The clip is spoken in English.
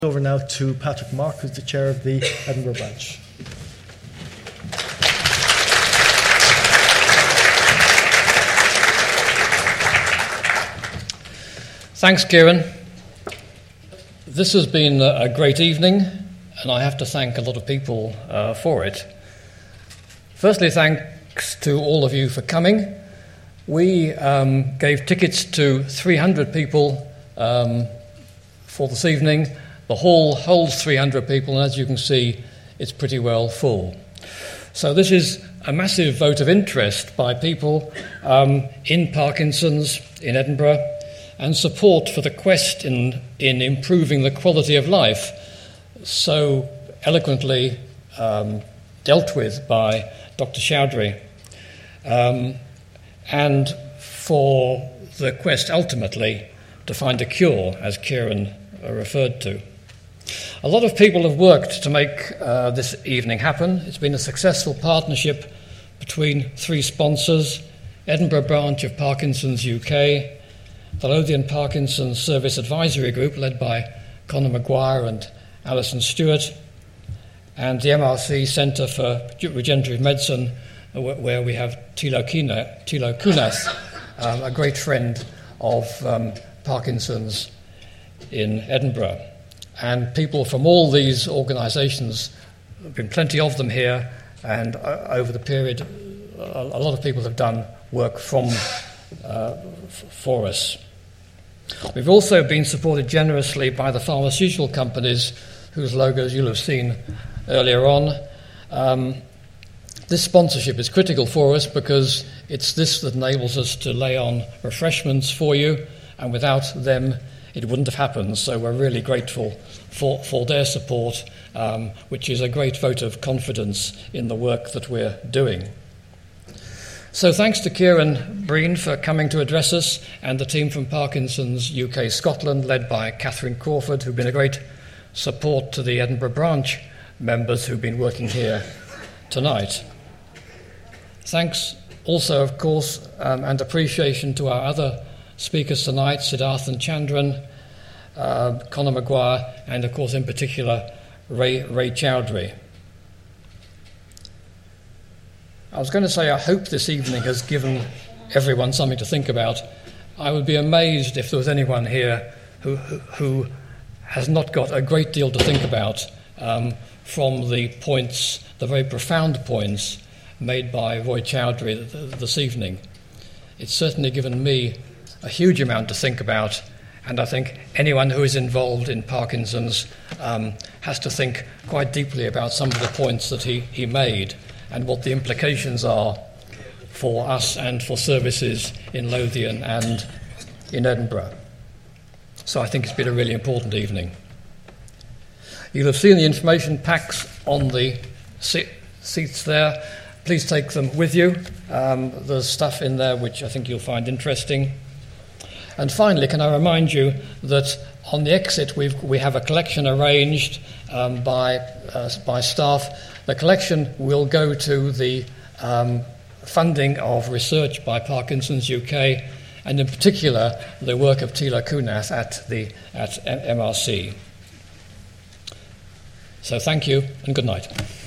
Over now to Patrick Mark, who's the chair of the Edinburgh branch. Thanks, Kieran. This has been a great evening, and I have to thank a lot of people for it. Firstly, thanks to all of you for coming. We gave tickets to 300 people for this evening. The hall holds 300 people, and as you can see, it's pretty well full. So this is a massive vote of interest by people in Parkinson's in Edinburgh, and support for the quest in improving the quality of life, so eloquently dealt with by Dr. Chowdhury, and for the quest ultimately to find a cure, as Kieran referred to. A lot of people have worked to make this evening happen. It's been a successful partnership between three sponsors: Edinburgh branch of Parkinson's UK, the Lothian Parkinson's Service Advisory Group led by Conor Maguire and Alison Stewart, and the MRC Centre for Regenerative Medicine, where we have Tilo Kunas, a great friend of Parkinson's in Edinburgh. And people from all these organisations, there have been plenty of them here, and over the period, a lot of people have done work for us. We've also been supported generously by the pharmaceutical companies whose logos you'll have seen earlier on. This sponsorship is critical for us because it's this that enables us to lay on refreshments for you, and without them it wouldn't have happened. So we're really grateful for their support, which is a great vote of confidence in the work that we're doing. So thanks to Kieran Breen for coming to address us, and the team from Parkinson's UK Scotland, led by Catherine Crawford, who've been a great support to the Edinburgh branch members who've been working here tonight. Thanks also, of course, and appreciation to our other speakers tonight, Siddharthan Chandran, Conor Maguire, and of course in particular Ray Chowdhury. I was going to say I hope this evening has given everyone something to think about. I would be amazed if there was anyone here who has not got a great deal to think about from the points, the very profound points made by Roy Chowdhury this evening. It's certainly given me a huge amount to think about, and I think anyone who is involved in Parkinson's has to think quite deeply about some of the points that he made and what the implications are for us and for services in Lothian and in Edinburgh. So I think it's been a really important evening. You'll have seen the information packs on the seats there. Please take them with you. There's stuff in there which I think you'll find interesting. And finally, can I remind you that on the exit we have a collection arranged by staff. The collection will go to the funding of research by Parkinson's UK, and in particular the work of Tilo Kunas at MRC. So thank you and good night.